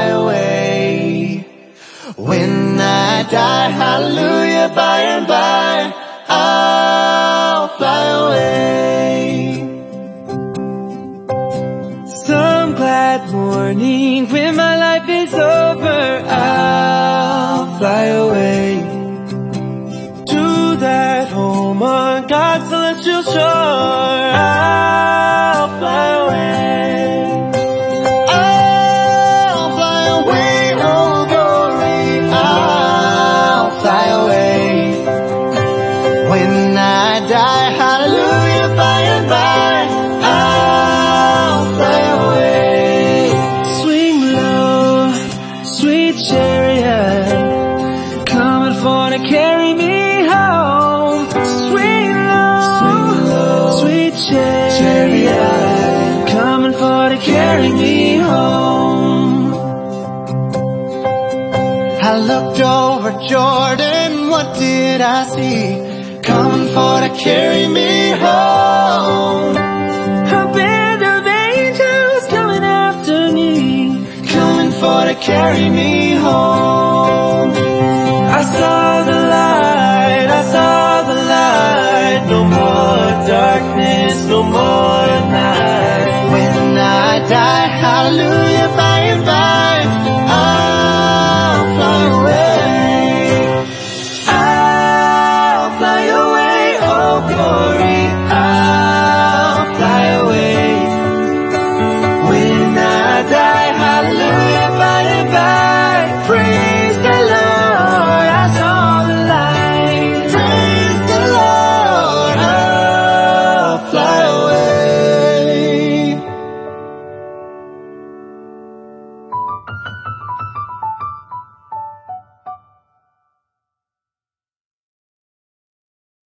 fly away. When I die, hallelujah, by and by, I'll fly away. Some glad morning when my life is over, I'll fly away to that home on God's celestial shore. I'll fly away. I'll fly away, oh glory. I'll fly away. When I die, hallelujah, by and by, I'll fly away. Swing low, sweet chariot, coming for to carry me home. Swing low, sweet chariot, coming for to carry me home. I looked over Jordan, what did I see? Coming for to carry me home. A band of angels coming after me, coming for to carry me home. I saw the light, I saw the light. No more darkness, no more night. When I die, hallelujah.